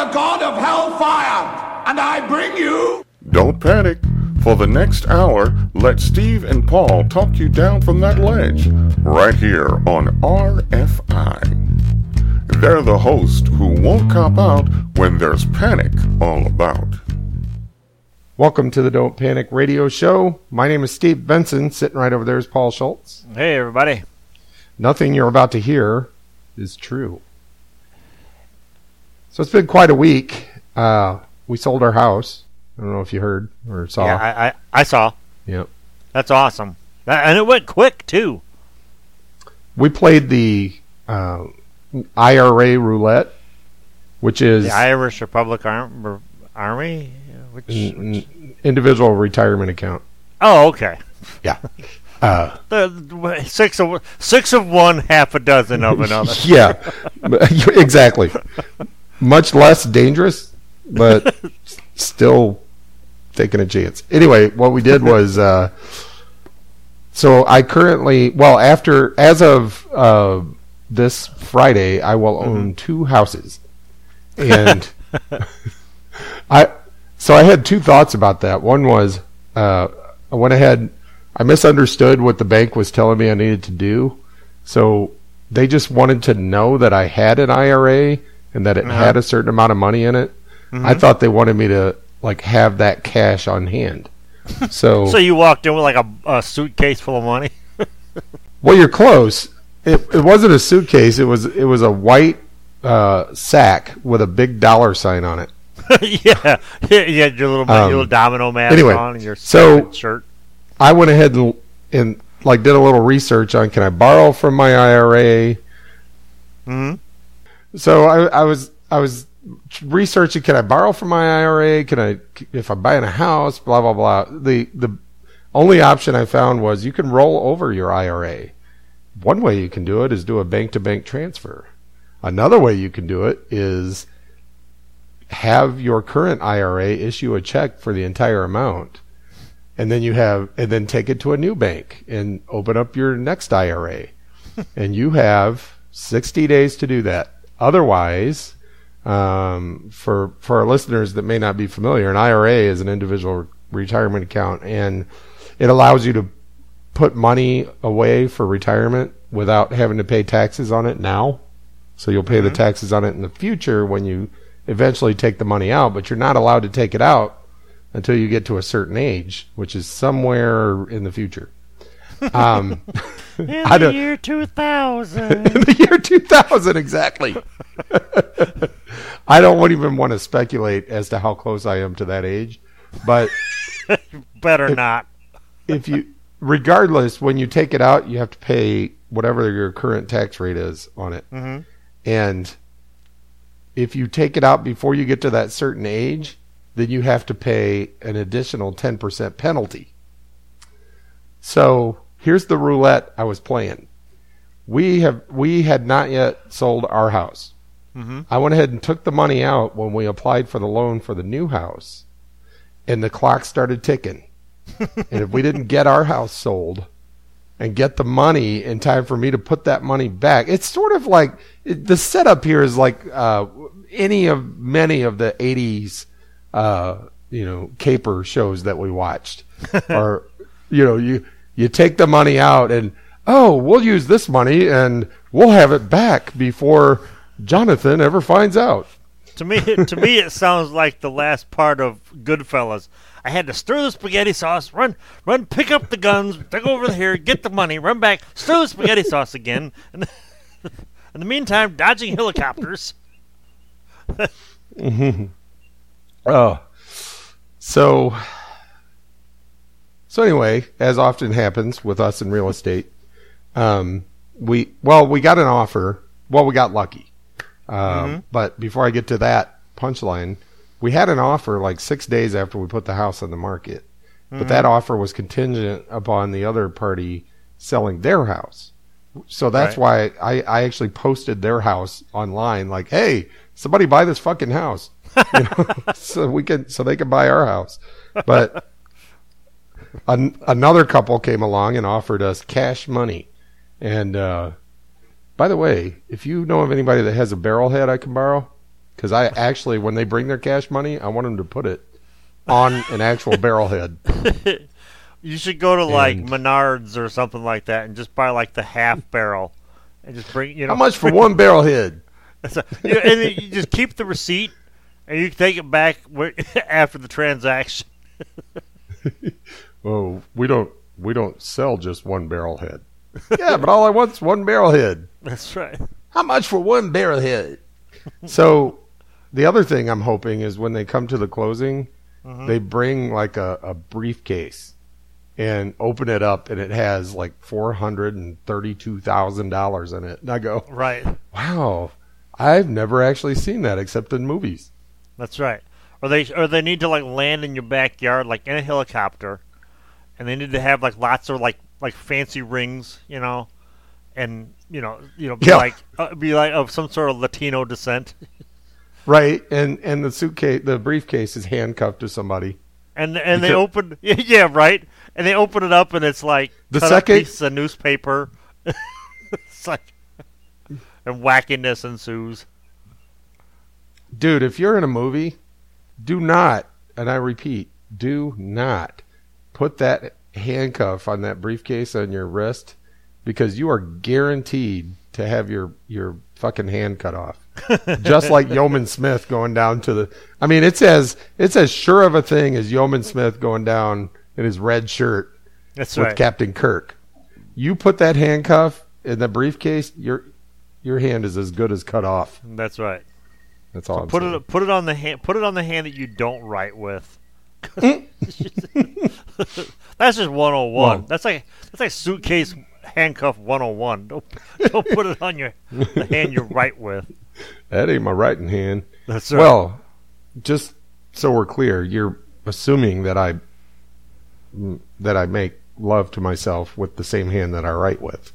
the god of hellfire, and I bring you... Don't panic. For the next hour, let Steve and Paul talk you down from that ledge, right here on RFI. They're the host who won't cop out when there's panic all about. Welcome to the Don't Panic Radio Show. My name is Steve Benson. Sitting right over there is Paul Schultz. Hey, everybody. Nothing you're about to hear is true. So it's been quite a week. We sold our house. I don't know if you heard or saw. Yeah, I saw. Yep. That's awesome. And it went quick, too. We played the IRA roulette, which is... The Irish Republic Army? Which... Individual retirement account. Oh, okay. Yeah. The six of one, half a dozen of another. Yeah, exactly. Much less dangerous, but still taking a chance. Anyway, what we did was, so I currently, as of this Friday, I will own two houses, and So I had two thoughts about that. One was, I went ahead, I misunderstood what the bank was telling me I needed to do. So they just wanted to know that I had an IRA and that it had a certain amount of money in it. Mm-hmm. I thought they wanted me to have that cash on hand. So you walked in with like a suitcase full of money? Well, you're close. It wasn't a suitcase. It was a white sack with a big dollar sign on it. Yeah, you had your little domino mask on and your shirt. I went ahead and did a little research on, can I borrow from my IRA? Mm-hmm. So I was researching, can I borrow from my IRA? If I'm buying a house, blah blah blah. The only option I found was you can roll over your IRA. One way you can do it is do a bank to bank transfer. Another way you can do it is have your current IRA issue a check for the entire amount, and then take it to a new bank and open up your next IRA, and you have 60 days to do that. Otherwise, for our listeners that may not be familiar, an IRA is an individual retirement account, and it allows you to put money away for retirement without having to pay taxes on it now. So you'll pay the taxes on it in the future when you eventually take the money out, but you're not allowed to take it out until you get to a certain age, which is somewhere in the future. In the year 2000. In the year 2000, exactly. I don't even want to speculate as to how close I am to that age, but not. Regardless, when you take it out, you have to pay whatever your current tax rate is on it. Mm-hmm. And if you take it out before you get to that certain age, then you have to pay an additional 10% penalty. So here's the roulette I was playing. We had not yet sold our house. Mm-hmm. I went ahead and took the money out when we applied for the loan for the new house, and the clock started ticking. And if we didn't get our house sold and get the money in time for me to put that money back, it's sort of like the setup here is like many of the 80s caper shows that we watched. Or you take the money out and we'll use this money and we'll have it back before Jonathan ever finds out. To me it sounds like the last part of Goodfellas. I had to stir the spaghetti sauce, run, pick up the guns, take over here, get the money, run back, stir the spaghetti sauce again, and in the meantime, dodging helicopters. Mm-hmm. Oh, so anyway, as often happens with us in real estate, we got an offer. Well, we got lucky. But before I get to that punchline, we had an offer like 6 days after we put the house on the market. But that offer was contingent upon the other party selling their house. So that's why I actually posted their house online, like, hey, somebody buy this fucking house. So they can buy our house. But another couple came along and offered us cash money. And by the way, if you know of anybody that has a barrel head I can borrow, Because I actually, when they bring their cash money, I want them to put it on an actual barrel head. You should go to like And- Menards or something like that and just buy like the half barrel and just bring How much for one barrel head? and then you just keep the receipt and you can take it back after the transaction. Oh, we don't sell just one barrel head. Yeah, but all I want's one barrel head. That's right. How much for one barrel head? So the other thing I'm hoping is when they come to the closing, they bring like a briefcase and open it up, and it has like $432,000 in it. And I go, Right. wow, I've never actually seen that except in movies. That's right. Or they need to like land in your backyard like in a helicopter, and they need to have like lots of like fancy rings, and be Yeah. be like of some sort of Latino descent, Right, and the suitcase, the briefcase is handcuffed to somebody. and they open right, and they open it up and it's like The cut up second- pieces of newspaper, it's like, and wackiness ensues. Dude, if you're in a movie, do not, and I repeat, do not put that handcuff on that briefcase on your wrist, because you are guaranteed to have your fucking hand cut off. Just like Yeoman Smith going down to the... I mean, it's as sure of a thing as Yeoman Smith going down in his red shirt That's with right. Captain Kirk. You put that handcuff in the briefcase, your hand is as good as cut off. That's right. That's all I'm Put saying. it on the hand. Put it on the hand that you don't write with. That's just 101. Well- That's like suitcase handcuff 101. Don't put it on the hand you write with. That ain't my writing hand. That's right. Well, just so we're clear, you're assuming that I make love to myself with the same hand that I write with.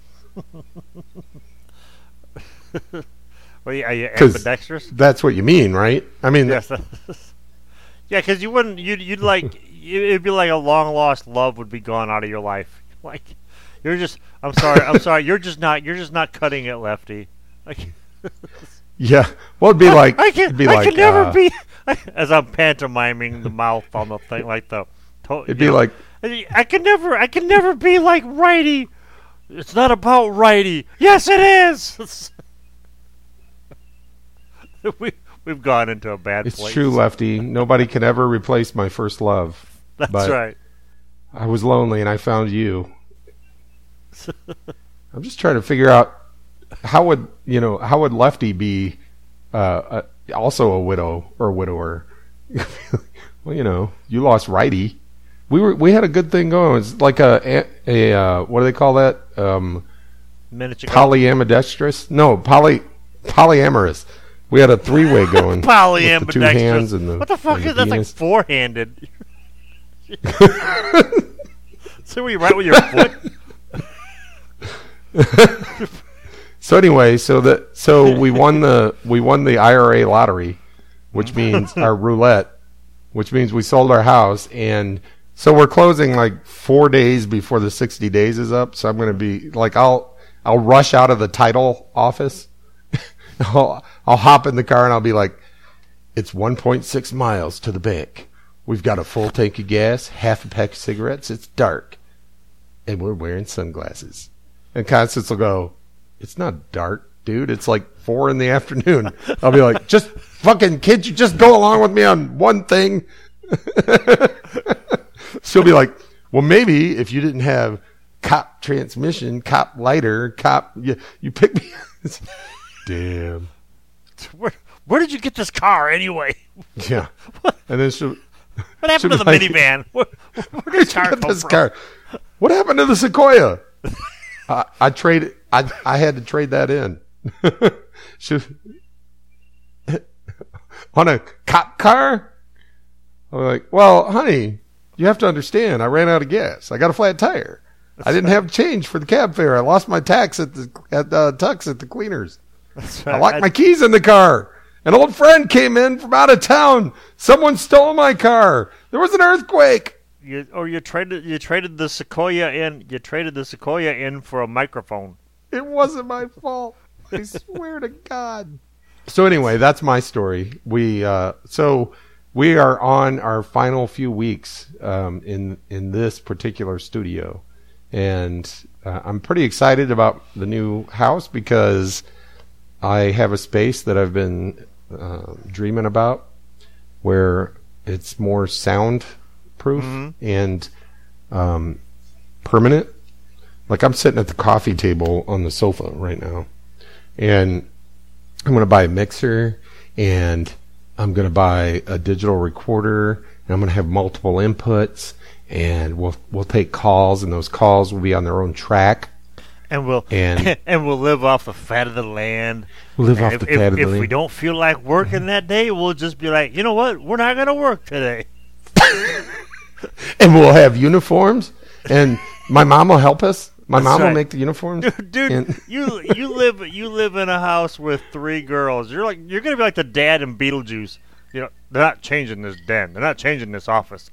Are you 'Cause- ambidextrous? That's what you mean, right? I mean, Yes. Yeah, because you wouldn't. You'd like. It'd be like a long lost love would be gone out of your life. Like you're just. I'm sorry. You're just not cutting it, Lefty. Like. yeah. Well, it'd be like Can never be. As I'm pantomiming the mouth on the thing, like the. It'd be like, I can never be like Righty. It's not about Righty. Yes, it is. We've gone into a bad it's place. true, Lefty. Nobody can ever replace my first love. That's but right. I was lonely and I found you. I'm just trying to figure out how would Lefty be also a widow or widower? Well, you lost Righty. We had a good thing going. It's like a what do they call that? Miniature Polyambidextrous? No, polyamorous. We had a three-way going. With the two hands and the what the fuck and the is that? That's like penis. four-handed. So where you right with your foot? So anyway, so we won the IRA lottery, which means our roulette, which means we sold our house, and so we're closing like 4 days before the 60 days is up. So I'm going to be like, I'll rush out of the title office. I'll hop in the car and I'll be like, it's 1.6 miles to the bank. We've got a full tank of gas, half a pack of cigarettes. It's dark, and we're wearing sunglasses. And Constance will go, it's not dark, dude. It's like 4 in the afternoon. I'll be like, just fucking, can't you just go along with me on one thing? She'll be like, well, maybe if you didn't have cop transmission, cop lighter, you pick me. Damn. Where did you get this car anyway? Yeah. And then she'll, What happened to the Like- minivan? Where did the car Get come this from? car. What happened to the Sequoia? I traded. I had to trade that in. On a cop car. I'm like, well, honey, you have to understand. I ran out of gas. I got a flat tire. I didn't have change for the cab fare. I lost my tax at the tux at the cleaners. I locked my keys in the car. An old friend came in from out of town. Someone stole my car. There was an earthquake. You traded the Sequoia in. You traded the Sequoia in for a microphone. It wasn't my fault. I swear to God. So anyway, that's my story. We are on our final few weeks in this particular studio, and I'm pretty excited about the new house because I have a space that I've been dreaming about where it's more soundproof and permanent. Like I'm sitting at the coffee table on the sofa right now, and I'm going to buy a mixer, and I'm going to buy a digital recorder, and I'm going to have multiple inputs, and we'll take calls, and those calls will be on their own track. And we'll live off the fat of the land. We'll live off the fat of the land. If we don't feel like working that day, we'll just be like, you know what? We're not going to work today. And we'll have uniforms, and my mom will help us. My mom will make the uniforms. Dude, you live in a house with 3 girls. You're gonna be like the dad in Beetlejuice. You know, they're not changing this den. They're not changing this office.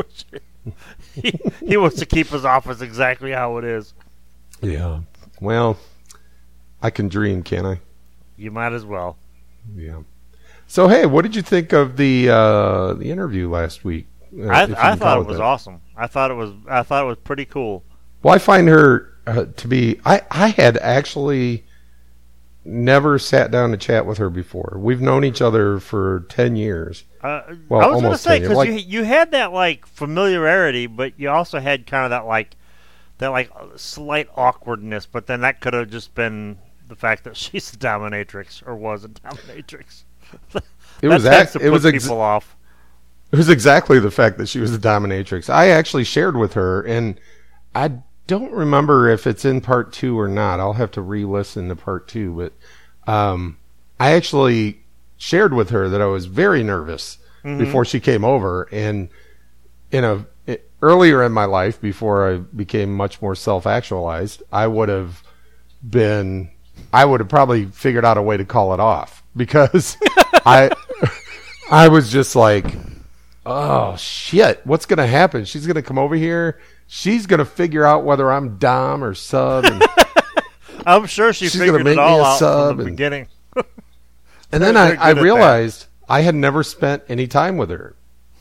He wants to keep his office exactly how it is. Yeah. Well, I can dream, can't I? You might as well. Yeah. So hey, what did you think of the interview last week? I thought it was awesome. I thought it was pretty cool. Well, I find her to be... I had actually never sat down to chat with her before. We've known each other for 10 years. Well, I was going to say, because you had that, like, familiarity, but you also had kind of that slight awkwardness, but then that could have just been the fact that she's a dominatrix, or was a dominatrix. It was people off. It was exactly the fact that she was a dominatrix. I actually shared with her, and I don't remember if it's in part 2 or not. I'll have to re-listen to part 2, but I actually shared with her that I was very nervous before she came over, and earlier in my life, before I became much more self-actualized, I would have probably figured out a way to call it off, because I was just like, oh shit, what's going to happen? She's going to come over here. She's going to figure out whether I'm dom or sub. And I'm sure she's figured it all out from the beginning. And then I realized I had never spent any time with her.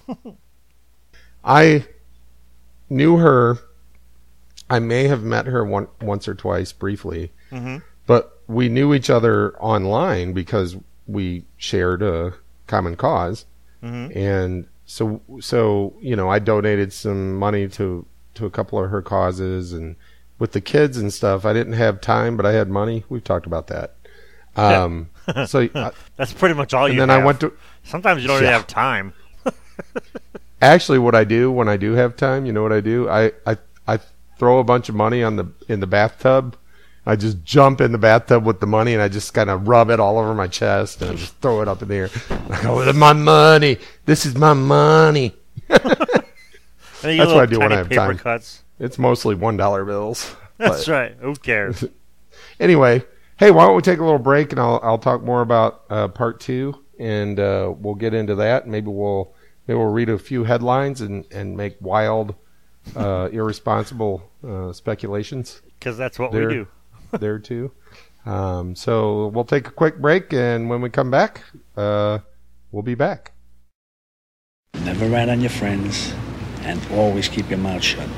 I knew her. I may have met her once or twice briefly, but we knew each other online because we shared a common cause. And so I donated some money to a couple of her causes, and with the kids and stuff, I didn't have time, but I had money. We've talked about that. So that's pretty much all you have. And then I went to. Sometimes you don't even have time. Actually, what I do when I do have time, you know what I do? I throw a bunch of money in the bathtub. I just jump in the bathtub with the money, and I just kind of rub it all over my chest, and I just throw it up in the air. I go, "This is my money. This is my money." That's what I do when I have time. Cuts. It's mostly $1 bills. That's right. Who cares? Anyway, hey, why don't we take a little break, and I'll talk more about part 2, and we'll get into that. Maybe we'll read a few headlines and make wild, irresponsible speculations. Because that's what we do. There too. So we'll take a quick break, and when we come back, we'll be back. Never rat on your friends, and always keep your mouth shut.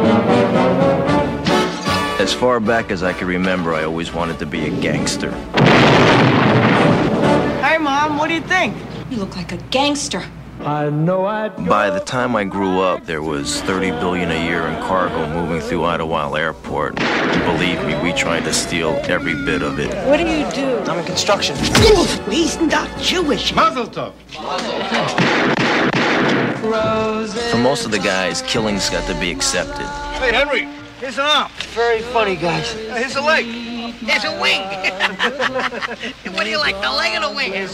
As far back as I can remember, I always wanted to be a gangster. Hey, Mom, what do you think? You look like a gangster. By the time I grew up, there was $30 billion a year in cargo moving through Idlewild Airport. And believe me, we tried to steal every bit of it. What do you do? I'm in construction. He's not Jewish. Mazel tov. For most of the guys, killings got to be accepted. Hey, Henry, here's an arm. Very funny, guys. Here's a leg. Here's a wing. What do you like, the leg or the wing?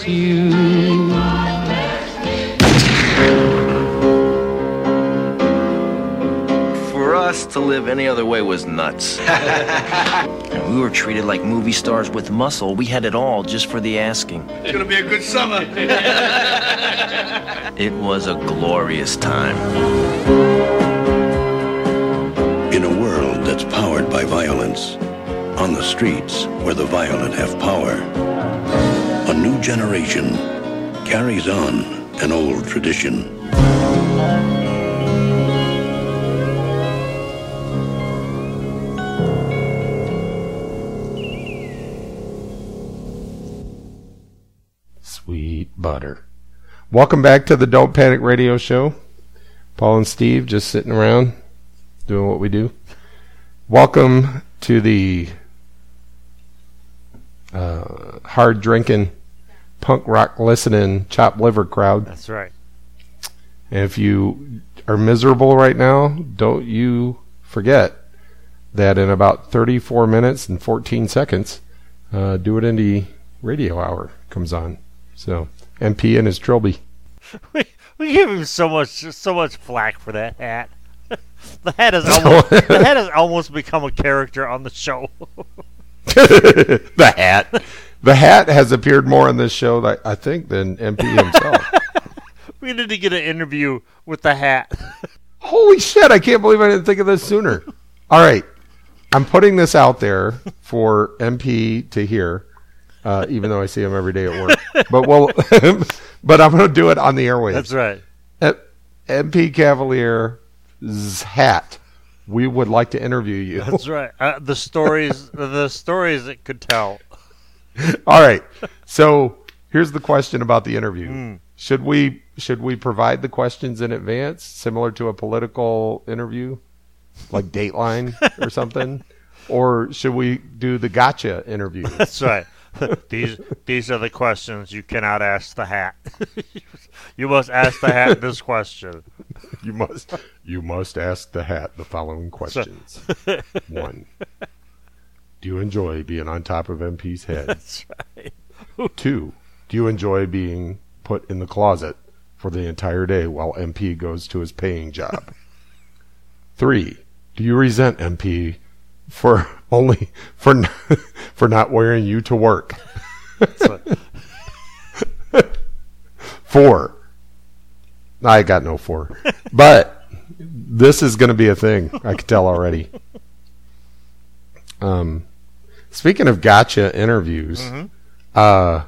For us, to live any other way was nuts. And we were treated like movie stars with muscle. We had it all just for the asking. It's gonna be a good summer. It was a glorious time. In a world that's powered by violence, on the streets where the violent have power, a new generation carries on an old tradition. Sweet butter. Welcome back to the Don't Panic Radio Show. Paul and Steve just sitting around doing what we do. Welcome to the hard drinking, punk rock listening, chopped liver crowd. That's right. And if you are miserable right now, don't you forget that in about 34 minutes and 14 seconds, Do It Indie Radio Hour comes on. So, MP and his trilby. We give him so much flack for that hat. The hat has almost become a character on the show. The hat has appeared more on this show, I think, than MP himself. We need to get an interview with the hat. Holy shit! I can't believe I didn't think of this sooner. All right, I'm putting this out there for MP to hear. Even though I see him every day at work, but I'm going to do it on the airwaves. That's right. MP Cavalier's hat. We would like to interview you. That's right. The stories it could tell. All right. So here's the question about the interview. Should we provide the questions in advance, similar to a political interview, like Dateline or something, or should we do the gotcha interview? That's right. These are the questions you cannot ask the hat. You must ask the hat this question. You must ask the hat the following questions. 1. Do you enjoy being on top of MP's head? That's right. 2. Do you enjoy being put in the closet for the entire day while MP goes to his paying job? 3. Do you resent MP for not wearing you to work? 4. I got no 4. But this is going to be a thing. I can tell already. Speaking of gotcha interviews, I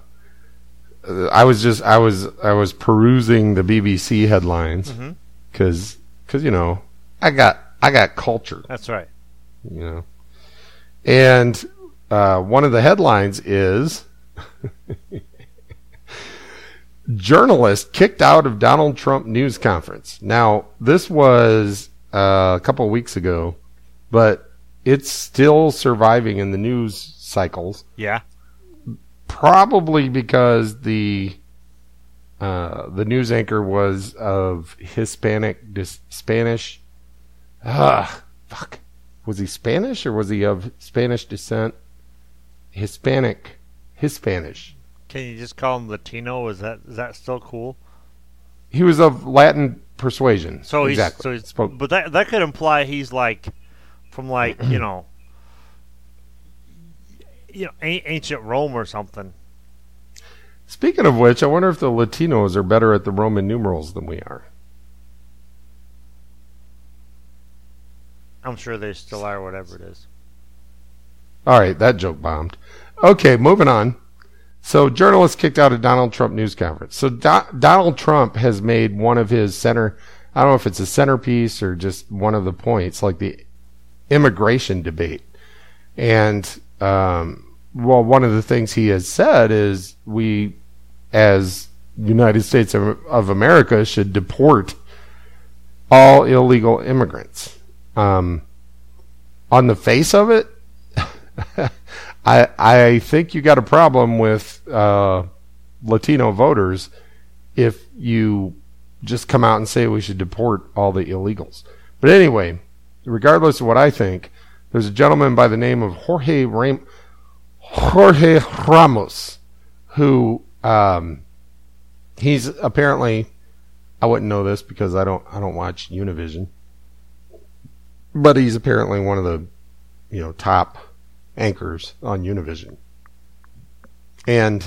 was perusing the BBC headlines because you know I got culture. That's right. You know, and one of the headlines is journalist kicked out of Donald Trump news conference. Now, this was a couple of weeks ago, but it's still surviving in the news cycles. Yeah. Probably because the news anchor was of Spanish. Was he Spanish or was he of Spanish descent? Hispanic. Can you just call him Latino? Is that still cool? He was of Latin persuasion. So exactly. But that could imply he's like from like you know ancient Rome or something. Speaking of which, I wonder if the Latinos are better at the Roman numerals than we are. I'm sure they still are, whatever it is. All right, that joke bombed. Okay, moving on. So, journalists kicked out of Donald Trump news conference. So, Donald Trump has made one of his I don't know if it's a centerpiece or just one of the points, like the immigration debate. And, one of the things he has said is we, as United States of America, should deport all illegal immigrants. On the face of it, I think you got a problem with Latino voters if you just come out and say we should deport all the illegals. But anyway, regardless of what I think, there's a gentleman by the name of Jorge Ramos who he's apparently, I wouldn't know this because I don't watch Univision. But he's apparently one of the, top anchors on Univision. And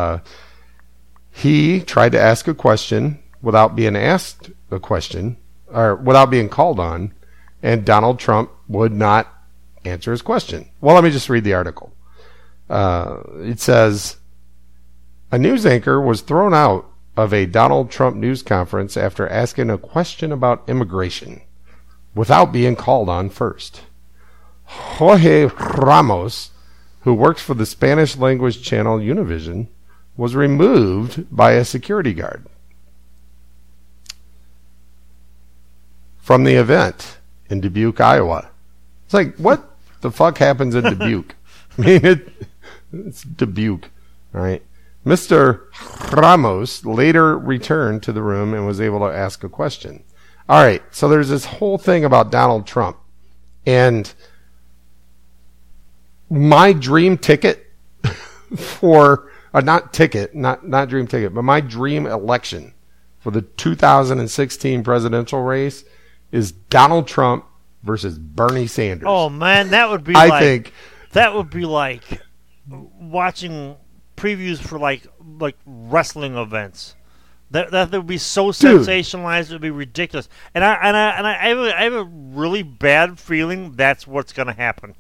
he tried to ask a question without being asked a question, or without being called on, and Donald Trump would not answer his question. Well, let me just read the article. It says, A news anchor was thrown out of a Donald Trump news conference after asking a question about immigration without being called on first. Jorge Ramos, who works for the Spanish language channel Univision, was removed by a security guard from the event in Dubuque, Iowa. It's like, what the fuck happens in Dubuque? I mean, it's Dubuque, right? Mr. Ramos later returned to the room and was able to ask a question. All right, so there's this whole thing about Donald Trump. And my dream ticket for, not dream ticket, but my dream election for the 2016 presidential race is Donald Trump versus Bernie Sanders. Oh man, that would be that would be like watching previews for like wrestling events. That would be so sensationalized, it would be ridiculous. And I have a really bad feeling that's what's going to happen.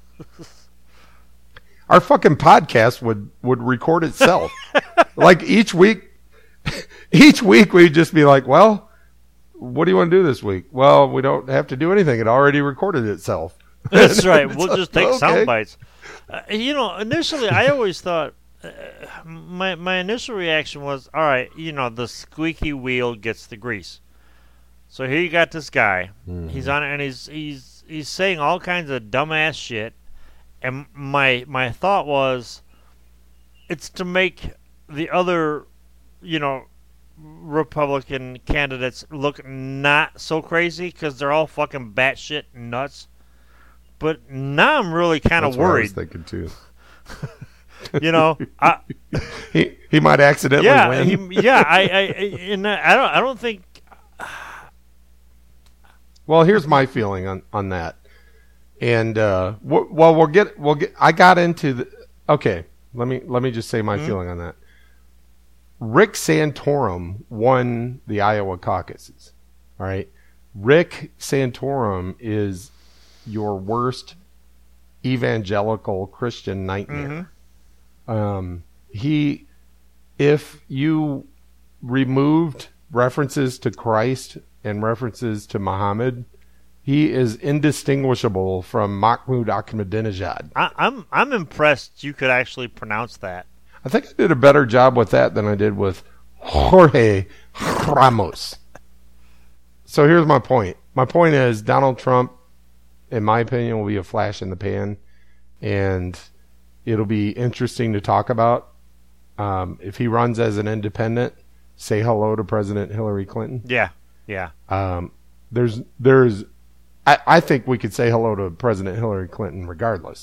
Our fucking podcast would record itself. Like each week we'd just be like, well, what do you want to do this week? Well, we don't have to do anything. It already recorded itself. That's right. We'll just take sound bites. Initially, I always thought, my initial reaction was, all right, the squeaky wheel gets the grease. So here you got this guy. Mm-hmm. He's on it, and he's saying all kinds of dumbass shit. And my thought was, it's to make the other, Republican candidates look not so crazy because they're all fucking batshit nuts. But now I'm really kind of worried. That's what I was thinking too. He might accidentally win. I don't think. Well, here's my feeling on that, and we'll get. I got into the. Okay, let me just say my feeling on that. Rick Santorum won the Iowa caucuses. All right, Rick Santorum is your worst evangelical Christian nightmare. Mm-hmm. If you removed references to Christ and references to Muhammad, he is indistinguishable from Mahmoud Ahmadinejad. I'm impressed you could actually pronounce that. I think I did a better job with that than I did with Jorge Ramos. So here's my point. My point is Donald Trump, in my opinion, will be a flash in the pan, and it'll be interesting to talk about. If he runs as an independent, say hello to President Hillary Clinton. Yeah. I think we could say hello to President Hillary Clinton regardless.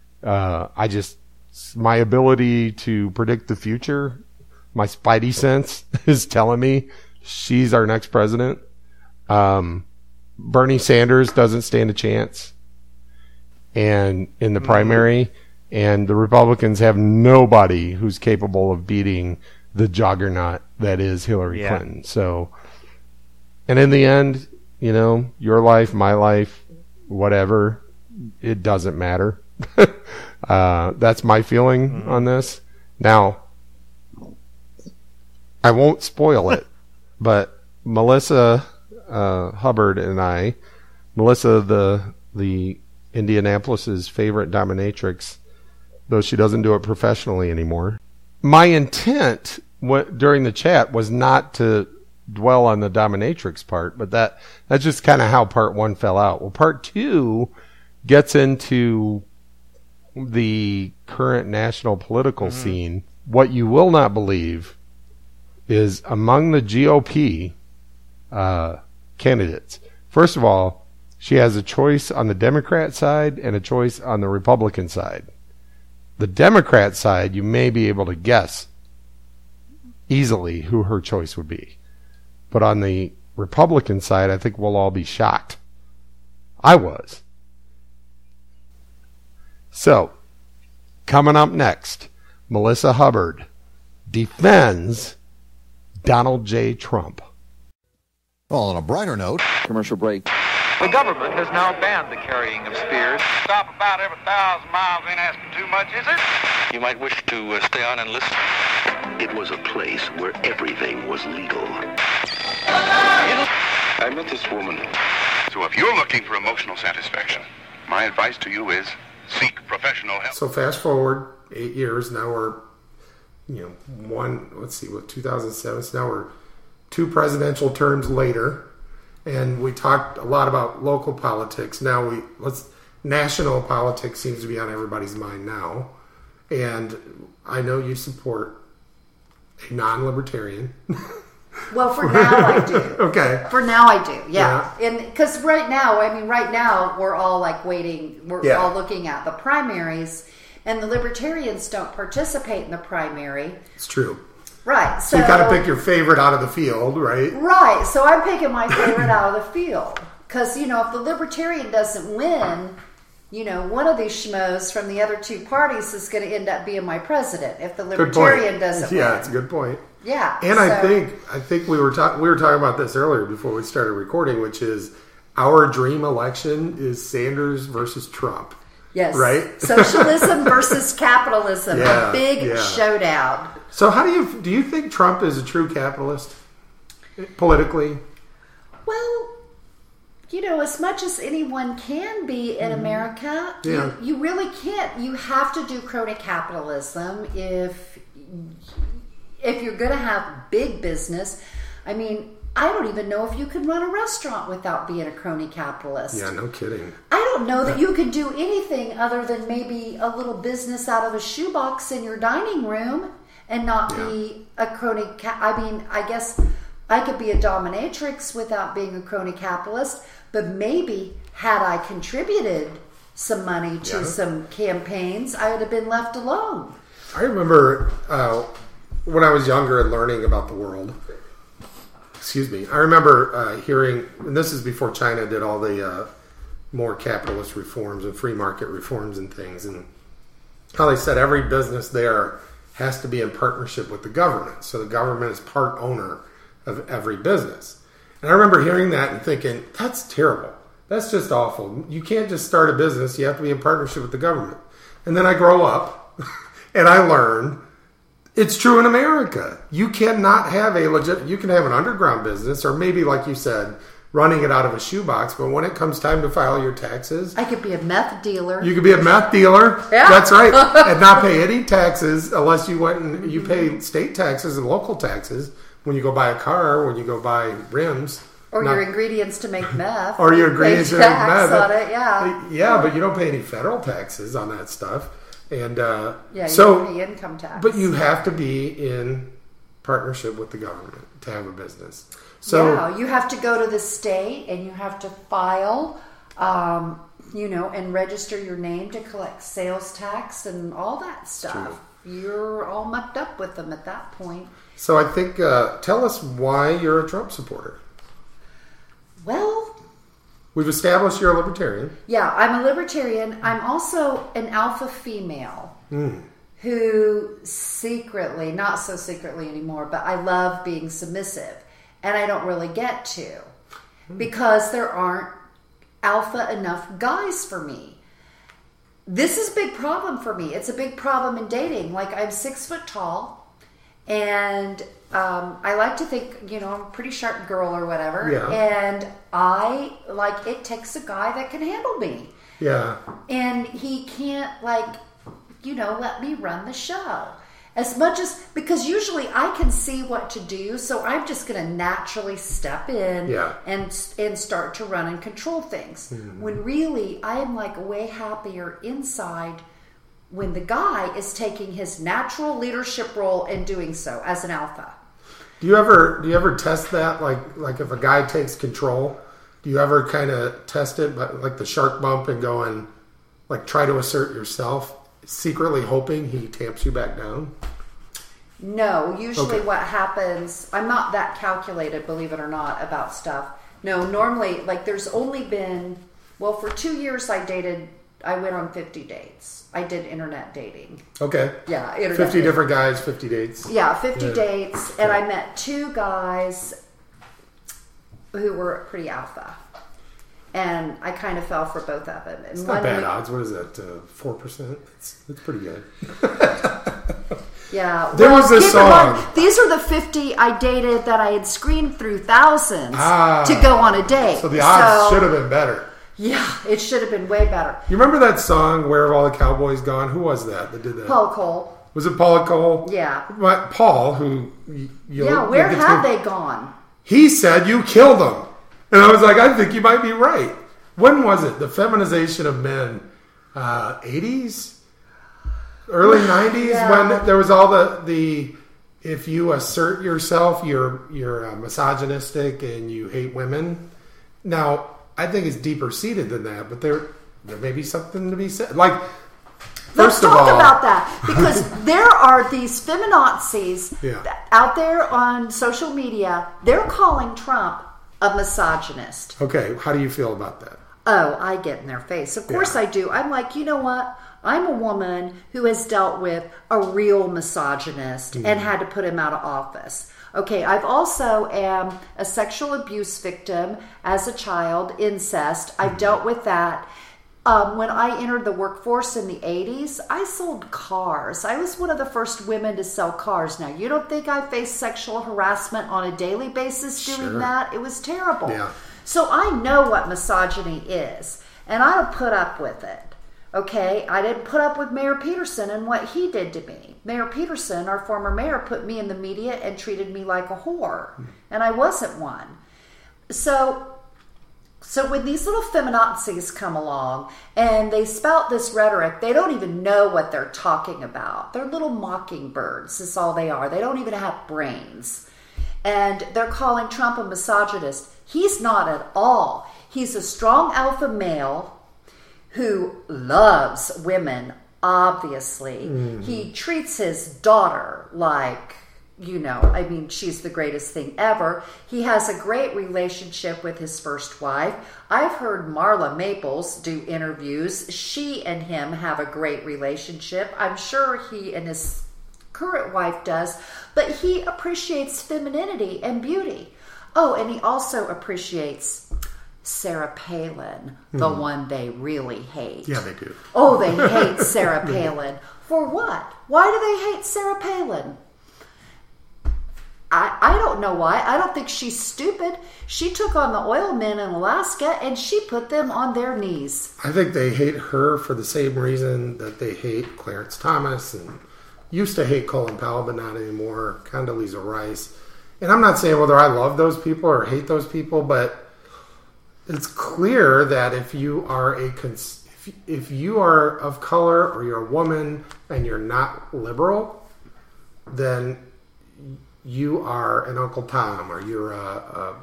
My ability to predict the future, my spidey sense is telling me she's our next president. Bernie Sanders doesn't stand a chance, and in the primary, and the Republicans have nobody who's capable of beating the juggernaut that is Hillary Clinton. So, and in the end, your life, my life, whatever, it doesn't matter. That's my feeling on this. Now, I won't spoil it, but Melissa Hubbard and I, Melissa, the Indianapolis's favorite dominatrix, though she doesn't do it professionally anymore. My intent during the chat was not to dwell on the dominatrix part, but that's just kind of how part one fell out. Well, part two gets into the current national political scene. What you will not believe is among the GOP candidates. First of all, she has a choice on the Democrat side and a choice on the Republican side. The Democrat side, you may be able to guess easily who her choice would be. But on the Republican side, I think we'll all be shocked. I was. So, coming up next, Melissa Hubbard defends Donald J. Trump. Well, on a brighter note, commercial break. The government has now banned the carrying of spears. Stop about every 1,000 miles ain't asking too much, is it? You might wish to stay on and listen. It was a place where everything was legal. I met this woman. So if you're looking for emotional satisfaction, my advice to you is seek professional help. So fast forward 8 years, now we're, 2007, so now we're 2 presidential terms later, and we talked a lot about local politics. Now national politics seems to be on everybody's mind now, and I know you support a non-libertarian. Well, for now I do. Okay. For now I do, yeah. And because right now we're all like waiting. We're all looking at the primaries, and the libertarians don't participate in the primary. It's true. Right. So you got to pick your favorite out of the field, right? Right. So I'm picking my favorite out of the field because if the libertarian doesn't win, one of these schmoes from the other 2 parties is going to end up being my president if the libertarian doesn't win. Yeah, that's a good point. Yeah, and I think we were talking about this earlier before we started recording, which is our dream election is Sanders versus Trump. Yes, right. Socialism versus capitalism, a big showdown. So, how do you think Trump is a true capitalist politically? Well, as much as anyone can be in America, you really can't. You have to do crony capitalism if you're going to have big business. I mean, I don't even know if you can run a restaurant without being a crony capitalist. Yeah, no kidding. I don't know that you can do anything other than maybe a little business out of a shoebox in your dining room and not be a crony. I guess I could be a dominatrix without being a crony capitalist, but maybe had I contributed some money to some campaigns, I would have been left alone. I remember when I was younger and learning about the world, I remember hearing, and this is before China did all the more capitalist reforms and free market reforms and things, and how they said every business there has to be in partnership with the government. So the government is part owner of every business. And I remember hearing that and thinking, that's terrible. That's just awful. You can't just start a business. You have to be in partnership with the government. And then I grow up and I learn it's true in America. You cannot have you can have an underground business, or maybe, like you said, running it out of a shoebox, but when it comes time to file your taxes... I could be a meth dealer. You could be a meth dealer. Yeah. That's right. And not pay any taxes unless you went and you pay state taxes and local taxes when you go buy a car, when you go buy rims. Or your ingredients to make meth. Or your ingredients to make meth. On it, yeah. Yeah, but you don't pay any federal taxes on that stuff. And you don't pay income tax. But you have to be in partnership with the government to have a business. So you have to go to the state and you have to file, and register your name to collect sales tax and all that stuff. You're all mucked up with them at that point. So I think, tell us why you're a Trump supporter. Well, we've established you're a libertarian. Yeah, I'm a libertarian. I'm also an alpha female who secretly, not so secretly anymore, but I love being submissive. And I don't really get to because there aren't alpha enough guys for me. This is a big problem for me. It's a big problem in dating. Like, I'm 6 foot tall, and I like to think, I'm a pretty sharp girl or whatever. Yeah. And it takes a guy that can handle me. Yeah. And he can't, let me run the show. As much as, because usually I can see what to do, so I'm just going to naturally step in and start to run and control things. Mm-hmm. When really, I am way happier inside when the guy is taking his natural leadership role and doing so as an alpha. Do you ever test that? Like if a guy takes control, do you ever kind of test it, but like the shark bump and go and try to assert yourself? Secretly hoping he tamps you back down? No, usually what happens, I'm not that calculated, believe it or not, about stuff. No, normally, there's only been, for 2 years I went on 50 dates. I did internet dating. Okay. Yeah, internet 50 different guys, 50 dates. Yeah, 50 dates, and I met 2 guys who were pretty alpha. And I kind of fell for both of them. And it's not bad odds. What is that? 4%? It's pretty good. Yeah. There was a keep in song. mind, these are the 50 I dated that I had screened through thousands to go on a date. So the odds should have been better. Yeah, it should have been way better. You remember that song, Where Have All the Cowboys Gone? Who was that did that? Paul Cole. Was it Paul Cole? Yeah. Paul, who... where have they gone? He said you killed them. And I was like, I think you might be right. When was it? The feminization of men? 80s? Early 90s? Yeah. When there was all the if you assert yourself, you're misogynistic and you hate women. Now, I think it's deeper seated than that, but there may be something to be said. Like, Let's talk about that, because there are these feminazis out there on social media. They're calling Trump a misogynist. Okay, how do you feel about that? Oh, I get in their face. Of course I do. I'm like, you know what? I'm a woman who has dealt with a real misogynist and had to put him out of office. Okay, I've also am a sexual abuse victim as a child, incest. I've dealt with that. When I entered the workforce in the 80s, I sold cars. I was one of the first women to sell cars. Now, you don't think I faced sexual harassment on a daily basis doing that? It was terrible. Yeah. So I know what misogyny is, and I'll put up with it. Okay, I didn't put up with Mayor Peterson and what he did to me. Mayor Peterson, our former mayor, put me in the media and treated me like a whore, and I wasn't one. So when these little feminazis come along and they spout this rhetoric, they don't even know what they're talking about. They're little mockingbirds, is all they are. They don't even have brains. And they're calling Trump a misogynist. He's not at all. He's a strong alpha male who loves women, obviously. He treats his daughter like, she's the greatest thing ever. He has a great relationship with his first wife. I've heard Marla Maples do interviews. She and him have a great relationship. I'm sure he and his current wife does, but he appreciates femininity and beauty. Oh, and he also appreciates Sarah Palin, the one they really hate. Yeah, they do. Oh, they hate Sarah Palin. For what? Why do they hate Sarah Palin? I don't know why. I don't think she's stupid. She took on the oil men in Alaska and she put them on their knees. I think they hate her for the same reason that they hate Clarence Thomas and used to hate Colin Powell, but not anymore. Condoleezza Rice. And I'm not saying whether I love those people or hate those people, but it's clear that if you are if you are of color or you're a woman and you're not liberal, then you are an Uncle Tom or you're a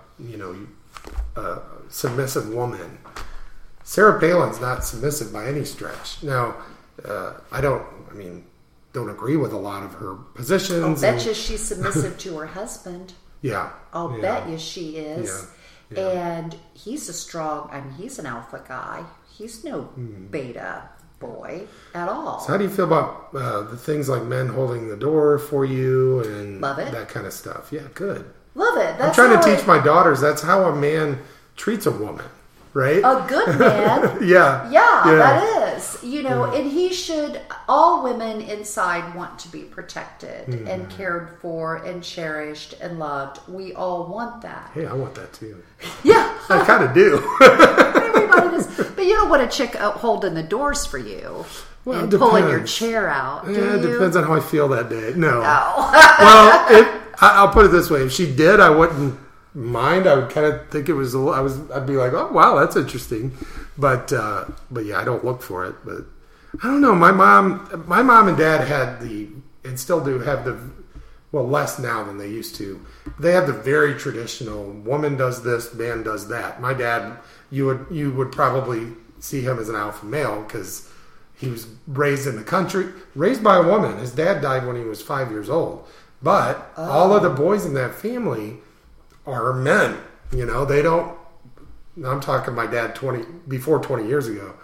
submissive woman. Sarah Palin's not submissive by any stretch. Now, I don't agree with a lot of her positions. I'll bet you she's submissive to her husband. Yeah. I'll bet you she is. Yeah. And he's he's an alpha guy. He's no beta boy at all. So how do you feel about the things like men holding the door for you and Love it. that kind of stuff? Yeah, good. Love it. I'm trying to teach my daughters that's how a man treats a woman, right? A good man. Yeah, that is. And he should, all women inside want to be protected and cared for and cherished and loved. We all want that. Hey, I want that too. Yeah. I kind of do. Everybody does. But you don't want a chick holding the doors for you and pulling your chair out, do it you? depends on how I feel that day. No. Well, I'll put it this way. If she did, I wouldn't mind. I would kind of think it was I'd be like, oh wow, that's interesting, but yeah, I don't look for it. But I don't know. My mom and dad had and still do have less now than they used to. They have the very traditional woman does this, man does that. My dad, you would probably see him as an alpha male because he was raised in the country, raised by a woman. His dad died when he was 5 years old, but all of the boys in that family are men. They don't. I'm talking my dad before 20 years ago.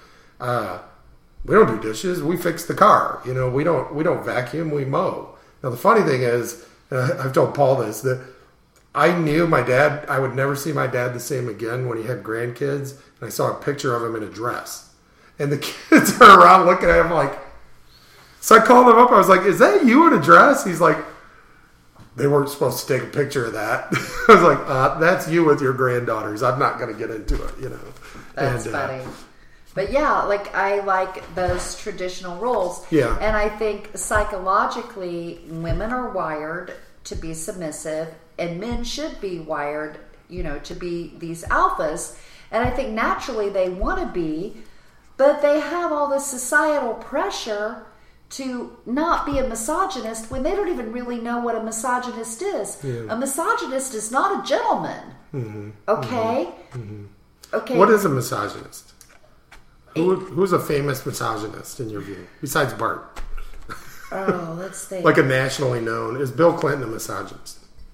We don't do dishes. We fix the car. We don't vacuum. We mow. Now the funny thing is, I've told Paul this, that I knew my dad. I would never see my dad the same again when he had grandkids. And I saw a picture of him in a dress, and the kids are around looking at him like, So I called him up. I was like, "Is that you in a dress?" He's like, "They weren't supposed to take a picture of that." I was like, "That's you with your granddaughters. I'm not going to get into it, you know." That's funny. But yeah, like I like those traditional roles. Yeah. And I think psychologically, women are wired to be submissive, and men should be wired, you know, to be these alphas. And I think naturally they want to be, but they have all this societal pressure to not be a misogynist when they don't even really know what a misogynist is. Yeah. A misogynist is not a gentleman. Mm-hmm. Okay? Mm-hmm. Okay. What is a misogynist? Who's a famous misogynist in your view, besides Bart? Oh, let's think. Like a nationally known. Is Bill Clinton a misogynist?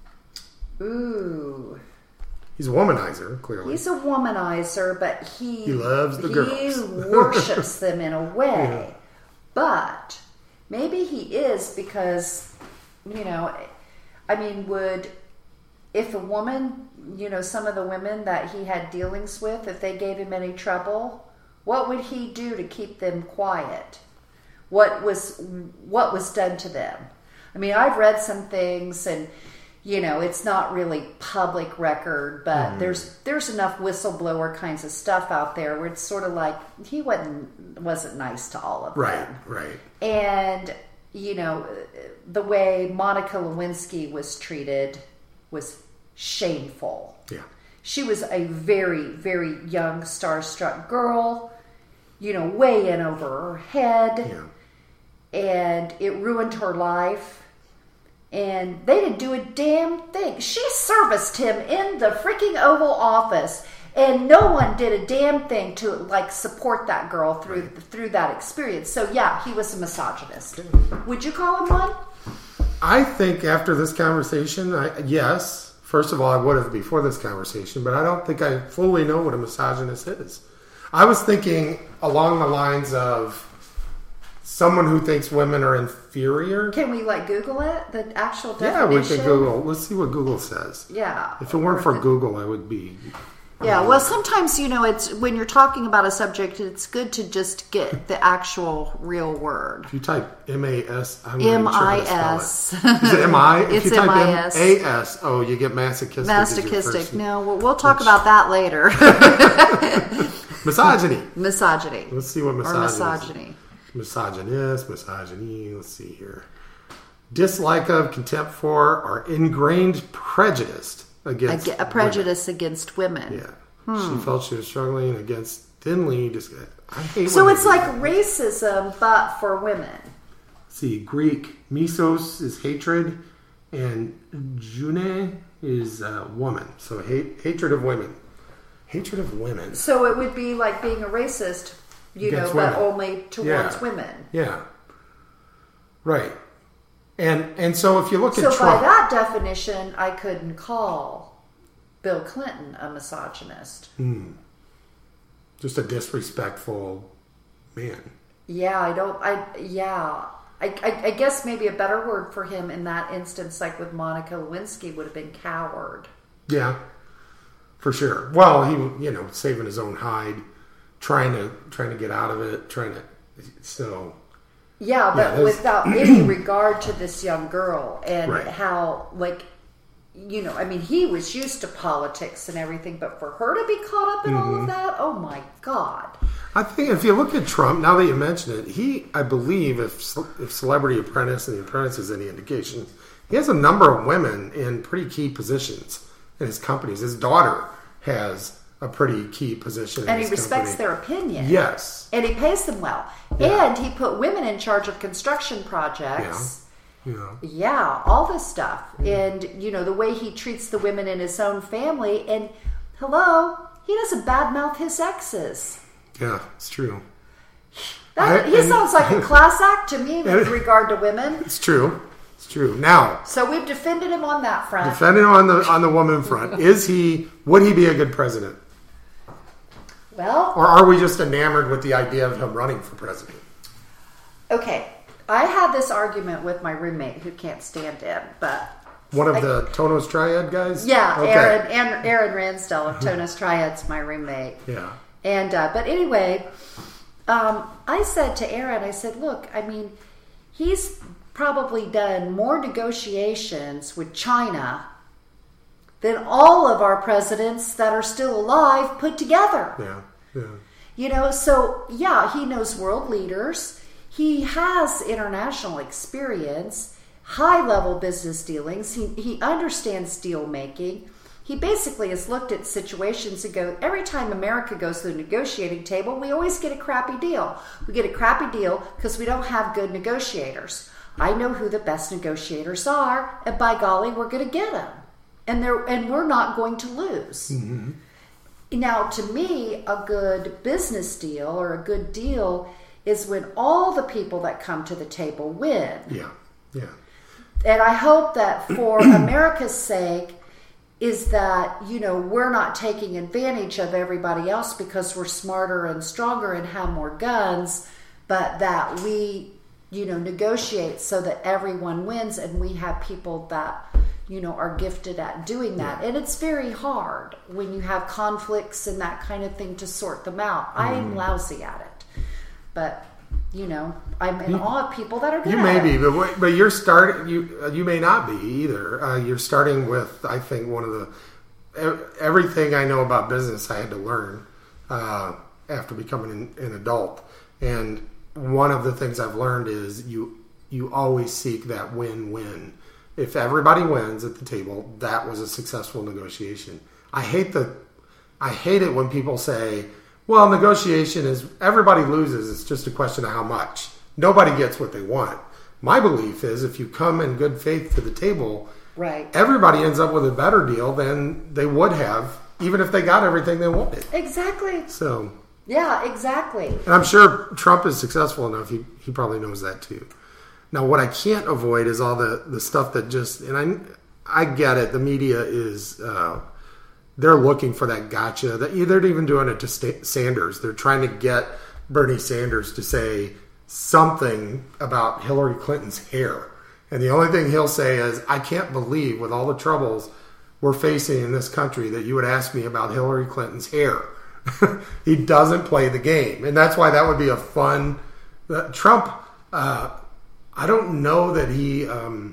Ooh. He's a womanizer, clearly. He's a womanizer, but he loves the girls. He worships them in a way. Yeah. But maybe he is because, you know, I mean, if a woman, you know, some of the women that he had dealings with, if they gave him any trouble, what would he do to keep them quiet? What was done to them? I mean, I've read some things, and you know, it's not really public record, but there's enough whistleblower kinds of stuff out there where it's sort of like he wasn't nice to all of them. Right. And you know, the way Monica Lewinsky was treated was shameful. Yeah. She was a very, very young, starstruck girl, you know, way in over her head. Yeah. And it ruined her life. And they didn't do a damn thing. She serviced him in the freaking Oval Office. And no one did a damn thing to, like, support that girl through that experience. So, yeah, he was a misogynist. Okay. Would you call him one? I think after this conversation, yes. First of all, I would have before this conversation, but I don't think I fully know what a misogynist is. I was thinking along the lines of someone who thinks women are inferior. Can we, like, Google it? The actual definition? Yeah, we could Google. Let's see what Google says. Yeah. If it weren't for Google, I would be... Yeah, well, sometimes, you know, it's when you're talking about a subject, it's good to just get the actual real word. If you type M-A-S, I'm M-I-S. Sure is it M-I? It's if you type M-I-S. M-A-S, oh, you get masochistic. Masochistic. No, we'll talk about that later. Misogyny. Misogyny. Let's see what misogyny or misogyny. Misogynist, misogyny. Let's see here. Dislike of, contempt for, or ingrained prejudice. Against a prejudice against women. Yeah. She felt she was struggling against thinly. I hate so it's like racism, but for women. Let's see, Greek. Misos is hatred, and June is woman. So hatred of women. Hatred of women. So it would be like being a racist, you know, but only towards women. Yeah. Right. And so if you look at Trump... So by that definition, I couldn't call Bill Clinton a misogynist. Just a disrespectful man. Yeah, I guess maybe a better word for him in that instance, like with Monica Lewinsky, would have been coward. Yeah, for sure. Well, he, you know, saving his own hide, trying to get out of it, so... Yeah, but without any regard to this young girl and how, like, you know, I mean, he was used to politics and everything, but for her to be caught up in all of that, oh my God. I think if you look at Trump, now that you mention it, I believe, if Celebrity Apprentice and The Apprentice is any indication, he has a number of women in pretty key positions in his companies. His daughter has a pretty key position and he respects their opinion. Yes. And he pays them well. Yeah. And he put women in charge of construction projects. Yeah, all this stuff. And, you know, the way he treats the women in his own family. And, hello, he doesn't badmouth his exes. Yeah, it's true. He sounds like a class act to me with regard to women. It's true. It's true. Now, so we've defended him on that front. Defended him on the woman front. Would he be a good president? Well, or are we just enamored with the idea of him running for president? Okay, I had this argument with my roommate who can't stand him, but one of the Tonos Triad guys. Yeah, okay. Aaron Ransdell of Tonos Triad's my roommate. Yeah, and but anyway, I said to Aaron, I said, look, I mean, he's probably done more negotiations with China than all of our presidents that are still alive put together. So he knows world leaders. He has international experience, high-level business dealings. He understands deal making. He basically has looked at situations and go, every time America goes to the negotiating table, we always get a crappy deal. We get a crappy deal because we don't have good negotiators. I know who the best negotiators are, and by golly, we're going to get them. And we're not going to lose. Mm-hmm. Now, to me, a good business deal or a good deal is when all the people that come to the table win. Yeah. And I hope that for America's sake is that, we're not taking advantage of everybody else because we're smarter and stronger and have more guns, but that we, negotiate so that everyone wins and we have people that, are gifted at doing that. And it's very hard when you have conflicts and that kind of thing to sort them out. I'm lousy at it. But, I'm in awe of people that are good at it. You may be, but you're starting, you may not be either. You're starting with, I think, one of the, everything I know about business I had to learn after becoming an adult. And one of the things I've learned is you always seek that win-win. If everybody wins at the table, that was a successful negotiation. I hate it when people say, well, negotiation is everybody loses. It's just a question of how much. Nobody gets what they want. My belief is if you come in good faith to the table, right, everybody ends up with a better deal than they would have, even if they got everything they wanted. Exactly. So. Yeah, exactly. And I'm sure Trump is successful enough. He probably knows that too. Now, what I can't avoid is all the stuff that just, and I get it. The media is, they're looking for that gotcha. They're even doing it to Sanders. They're trying to get Bernie Sanders to say something about Hillary Clinton's hair. And the only thing he'll say is, I can't believe with all the troubles we're facing in this country that you would ask me about Hillary Clinton's hair. He doesn't play the game. And that's why that would be a fun, Trump, I don't know that he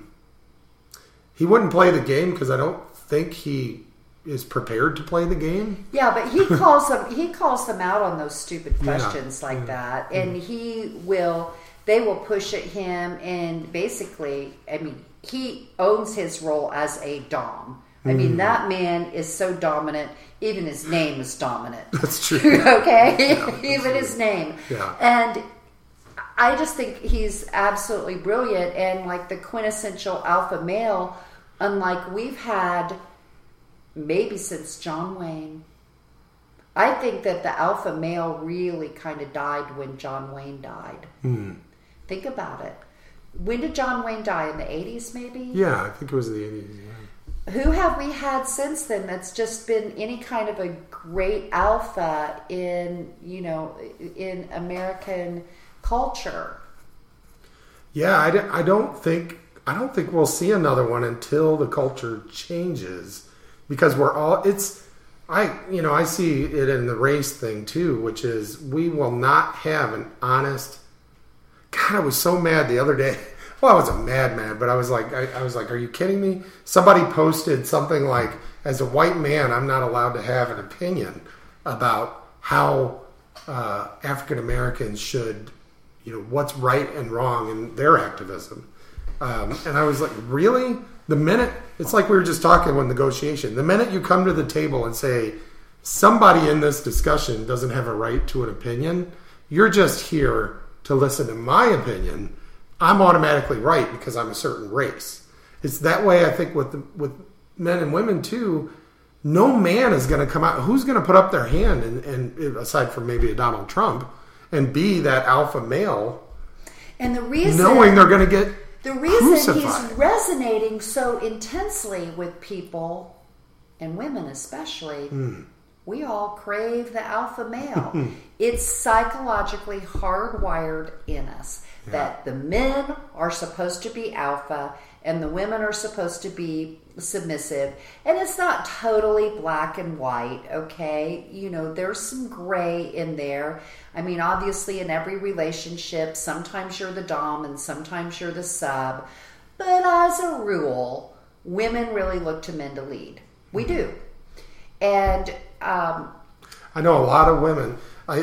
wouldn't play the game because I don't think he is prepared to play the game. Yeah, but he calls them out on those stupid questions like that, and they will push at him, and basically, I mean, he owns his role as a dom. I mean, that man is so dominant. Even his name is dominant. That's true. Okay, Yeah, even his name. Yeah. And I just think he's absolutely brilliant and like the quintessential alpha male, unlike we've had maybe since John Wayne. I think that the alpha male really kind of died when John Wayne died. Think about it. When did John Wayne die? In the 80s, maybe? Yeah, I think it was the 80s. Yeah. Who have we had since then that's just been any kind of a great alpha in American culture? Yeah, I don't think we'll see another one until the culture changes, because I see it in the race thing too, which is we will not have an honest. God, I was so mad the other day. Well, I wasn't mad, but I was like, are you kidding me? Somebody posted something like, as a white man, I'm not allowed to have an opinion about how African Americans should, what's right and wrong in their activism. And I was like, really? The minute, it's like we were just talking with negotiation. The minute you come to the table and say, somebody in this discussion doesn't have a right to an opinion, you're just here to listen to my opinion. I'm automatically right because I'm a certain race. It's that way, I think, with men and women too. No man is going to come out. Who's going to put up their hand and aside from maybe a Donald Trump, and be that alpha male? And the reason, knowing they're going to get crucified. He's resonating so intensely with people and women especially. We all crave the alpha male. It's psychologically hardwired in us that the men are supposed to be alpha and the women are supposed to be submissive. And it's not totally black and white, okay? You know, there's some gray in there. I mean, obviously in every relationship, sometimes you're the dom and sometimes you're the sub. But as a rule, women really look to men to lead. We do. And I know a lot of women.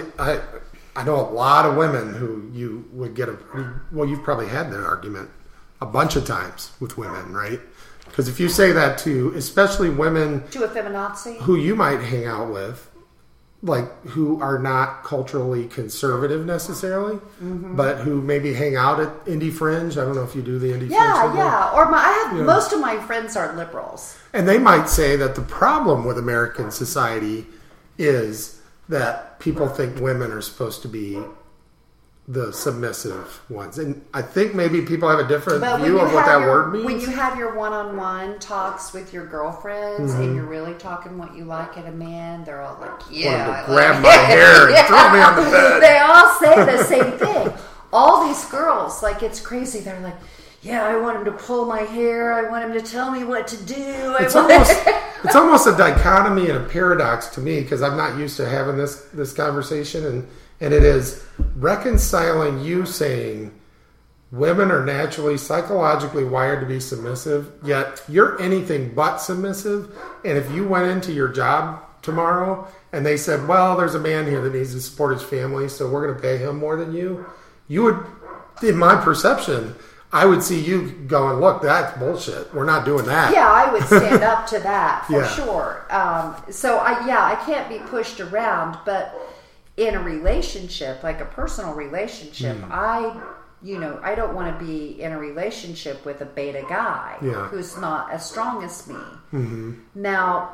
I know a lot of women who you would get you've probably had that argument a bunch of times with women, right? Because if you say that to, especially women... To a feminazi? Who you might hang out with, like, who are not culturally conservative necessarily, but who maybe hang out at Indie Fringe. I don't know if you do the Indie Fringe. Yeah. Or most of my friends are liberals. And they might say that the problem with American society is that people think women are supposed to be the submissive ones. And I think maybe people have a different view of what that word means. When you have your one-on-one talks with your girlfriends and you're really talking what you like in a man, they're all like, yeah. Grab my hair and throw me on the bed. They all say the same thing. All these girls, like, it's crazy. They're like, yeah, I want him to pull my hair. I want him to tell me what to do. It's almost a dichotomy and a paradox to me, because I'm not used to having this conversation, and it is reconciling you saying women are naturally psychologically wired to be submissive, yet you're anything but submissive. And if you went into your job tomorrow and they said, well, there's a man here that needs to support his family, so we're going to pay him more than you would, in my perception, I would see you going, look, that's bullshit. We're not doing that. Yeah, I would stand up to that for sure. So I can't be pushed around, but in a relationship, like a personal relationship, I don't want to be in a relationship with a beta guy who's not as strong as me. Mm-hmm. Now,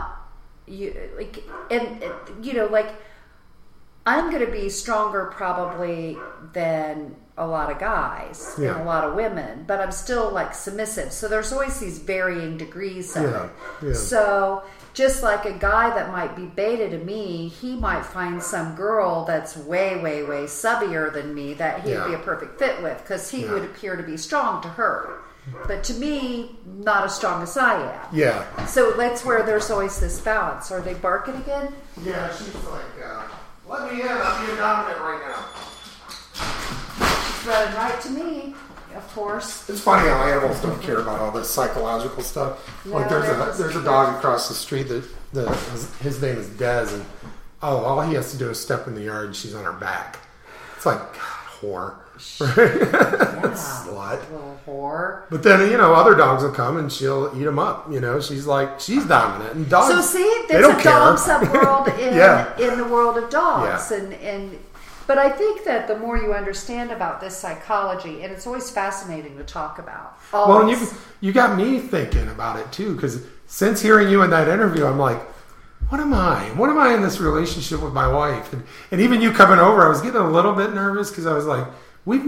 I'm going to be stronger probably than a lot of guys and a lot of women, but I'm still like submissive. So there's always these varying degrees of it. Yeah. So just like a guy that might be beta to me, he might find some girl that's way, way, way subbier than me that he'd be a perfect fit with, because he would appear to be strong to her. But to me, not as strong as I am. Yeah. So that's where there's always this balance. Are they barking again? Yeah, she's like, let me in. I'm being dominant right now. She's running right to me, of course. It's funny how animals don't care about all this psychological stuff. No, like there's a dog across the street that his name is Dez, and all he has to do is step in the yard and she's on her back. It's like, God, whore. Slut. Little whore. But then, other dogs will come and she'll eat them up. She's dominant. And dogs, so see, there's a dog subworld in the world of dogs. Yeah. But I think that the more you understand about this psychology, and it's always fascinating to talk about. Always. Well, you got me thinking about it too, because since hearing you in that interview, I'm like, what am I? What am I in this relationship with my wife? And even you coming over, I was getting a little bit nervous, because I was like, we've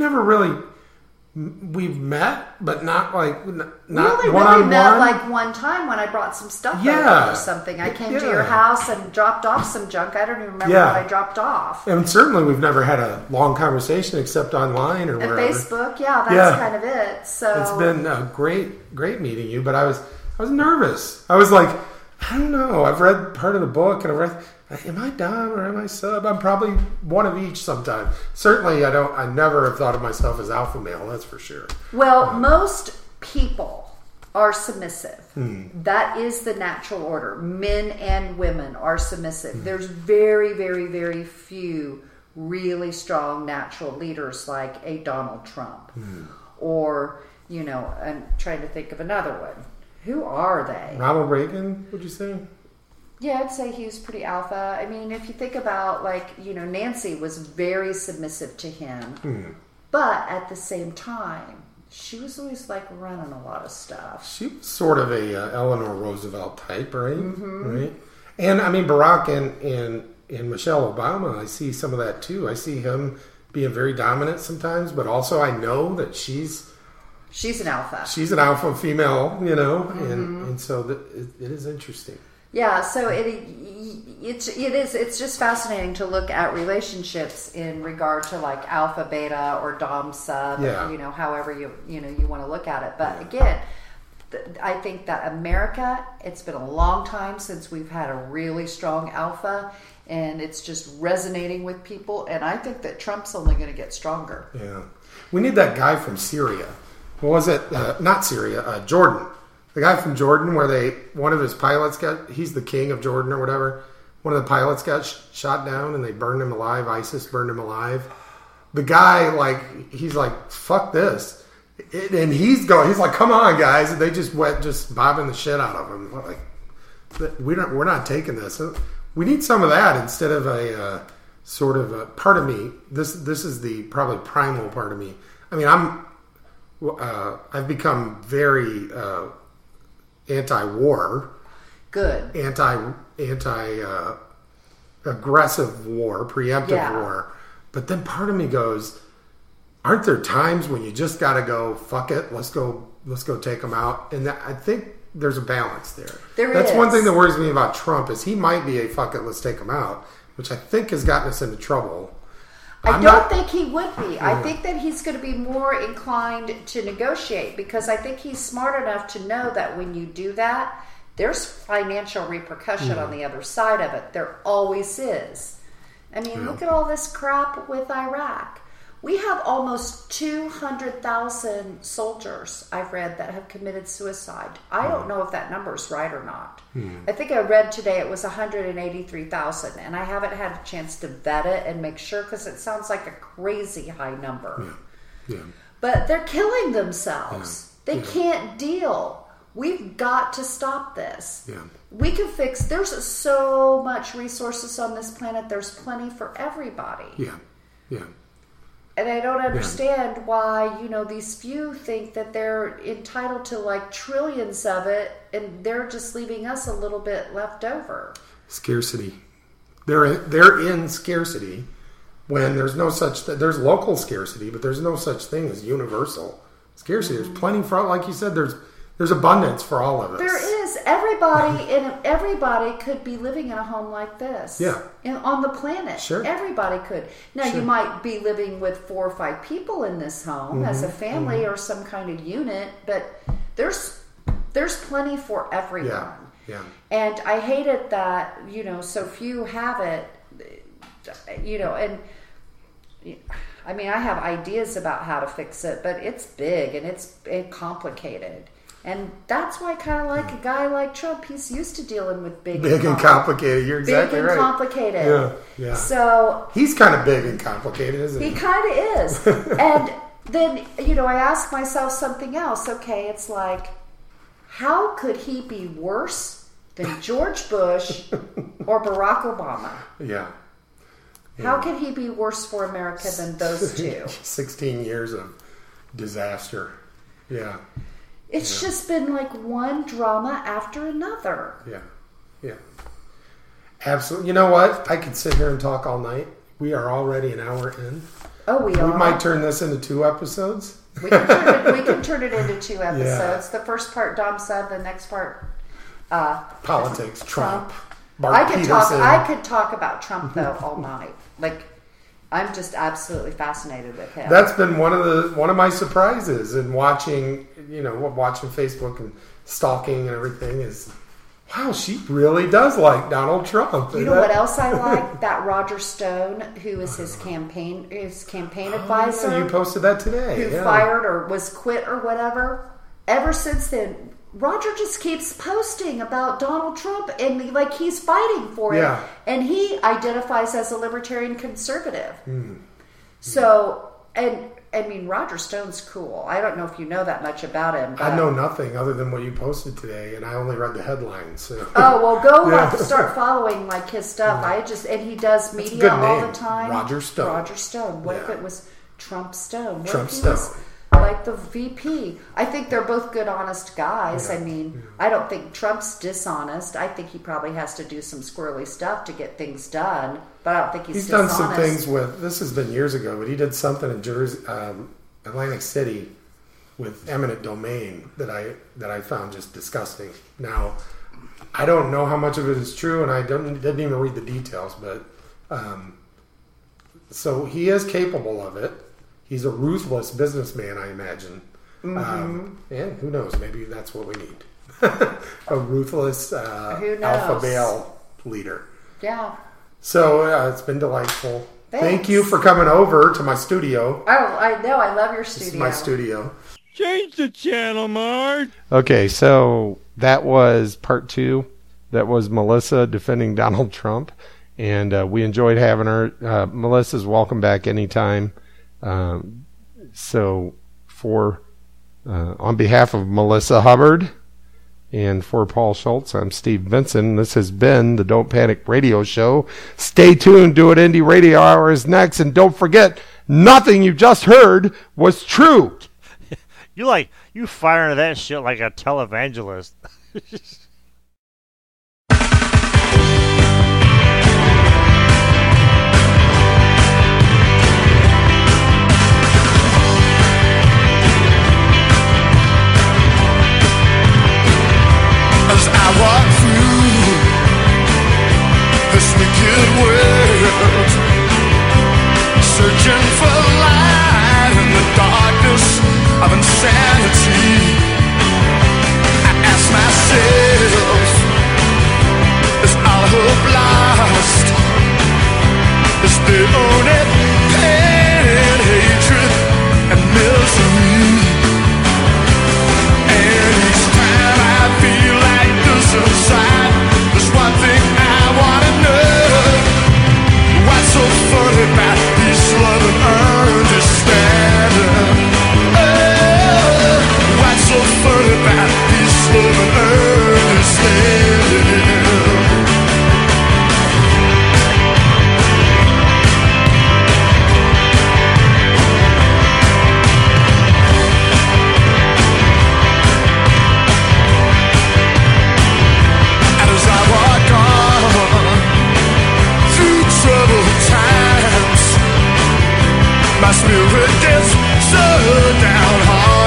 met, but not like not we met like one time when I brought some stuff over or something. I came to your house and dropped off some junk. I don't even remember what I dropped off. And certainly we've never had a long conversation except online or wherever. Facebook, that's kind of it. So it's been a great meeting you, but I was nervous. I was like, I don't know. I've read part of the book and I've read, am I dom or am I sub? I'm probably one of each sometime. Certainly I never have thought of myself as alpha male, that's for sure. Well, most people are submissive. That is the natural order. Men and women are submissive. There's very, very, very few really strong natural leaders like a Donald Trump. Or, I'm trying to think of another one. Who are they? Ronald Reagan, would you say? Yeah, I'd say he was pretty alpha. I mean, if you think about, Nancy was very submissive to him. But at the same time, she was always, running a lot of stuff. She was sort of a Eleanor Roosevelt type, right? Right? And, I mean, Barack and Michelle Obama, I see some of that, too. I see him being very dominant sometimes, but also I know that she's an alpha. She's an alpha female, and so it is interesting. Yeah, so it's just fascinating to look at relationships in regard to like alpha, beta, or dom sub, however you want to look at it. But again, I think that America, it's been a long time since we've had a really strong alpha, and it's just resonating with people. And I think that Trump's only going to get stronger. Yeah, we need that guy from Syria. What was it? Not Syria, Jordan. The guy from Jordan, where one of his pilots he's the king of Jordan or whatever. One of the pilots got shot down and they burned him alive. ISIS burned him alive. The guy, he's like, fuck this. And he's like, come on, guys. And they just went bobbing the shit out of him. Like, we're not taking this. We need some of that instead of a sort of a part of me. This is the probably primal part of me. I mean, I've become very anti-war, good, anti-aggressive war, preemptive war. But then part of me goes, aren't there times when you just got to go, fuck it, let's go take them out? And I think there's a balance there. That's one thing that worries me about Trump is he might be a fuck it, let's take them out, which I think has gotten us into trouble. I don't think he would be. Yeah. I think that he's going to be more inclined to negotiate because I think he's smart enough to know that when you do that, there's financial repercussion on the other side of it. There always is. I mean, look at all this crap with Iraq. We have almost 200,000 soldiers, I've read, that have committed suicide. I don't know if that number's right or not. I think I read today it was 183,000, and I haven't had a chance to vet it and make sure because it sounds like a crazy high number. But they're killing themselves. They can't deal. We've got to stop this. We can fix... There's so much resources on this planet. There's plenty for everybody. And I don't understand why, these few think that they're entitled to like trillions of it, and they're just leaving us a little bit left over. Scarcity. They're in scarcity when there's no such there's local scarcity, but there's no such thing as universal scarcity. There's plenty for, like you said, there's abundance for all of us. There is. Everybody could be living in a home like this. On the planet. Sure. Everybody could. Now, you might be living with 4 or 5 people in this home as a family or some kind of unit, but there's plenty for everyone. And I hate it that, so few have it, and I mean, I have ideas about how to fix it, but it's big and it's complicated. And that's why I kind of like a guy like Trump. He's used to dealing with big and complicated. You're exactly right. Big and complicated. Yeah. So he's kind of big and complicated, isn't he? He kind of is. And then, I ask myself something else. Okay, it's like, how could he be worse than George Bush or Barack Obama? How can he be worse for America than those two? 16 years of disaster. It's just been like one drama after another. Yeah. Absolutely. You know what? I could sit here and talk all night. We are already an hour in. Oh, we are? We might turn this into 2 episodes. We can turn it into 2 episodes. The first part, Dom said. The next part... politics, Trump. I could talk about Trump, though, all night. Like... I'm just absolutely fascinated with him. That's been one of my surprises in watching Facebook and stalking and everything is, wow, she really does like Donald Trump. You know what else I like? That Roger Stone, who is his campaign advisor. Yeah, you posted that today. Who fired or was quit or whatever. Ever since then, Roger just keeps posting about Donald Trump and he's fighting for it. And he identifies as a libertarian conservative. So, and I mean, Roger Stone's cool. I don't know if you know that much about him. I know nothing other than what you posted today, and I only read the headlines. So. Oh, well, go start following his stuff. And he does media all the time. Roger Stone. Roger Stone. What if it was Trump Stone? Trump Stone. Like the VP. I think they're both good, honest guys. I mean, I don't think Trump's dishonest. I think he probably has to do some squirrely stuff to get things done, but I don't think he's dishonest. Done some things this has been years ago, but he did something in Atlantic City with eminent domain that I found just disgusting. Now, I don't know how much of it is true, and I didn't even read the details, but so he is capable of it. He's a ruthless businessman, I imagine. Mm-hmm. And who knows? Maybe that's what we need. A ruthless alpha male leader. Yeah. So it's been delightful. Thanks. Thank you for coming over to my studio. Oh, I know. I love your studio. This is my studio. Change the channel, Mark. Okay, so that was part 2. That was Melissa defending Donald Trump. And we enjoyed having her. Melissa's welcome back anytime. So on behalf of Melissa Hubbard and for Paul Schultz, I'm Steve Benson. This has been the Don't Panic Radio Show. Stay tuned. Do It Indie Radio Hour is next. And don't forget, nothing you just heard was true. You fire into that shit like a televangelist. As I walk through this wicked world, searching for light in the darkness of insanity, I ask myself, is all hope lost? Is there only pain and hatred and misery? And each time I feel like this inside, there's one thing I wanna know. What's so funny about this love and understanding? Oh, what's so funny about this love and understanding? My spirit gets so downhearted.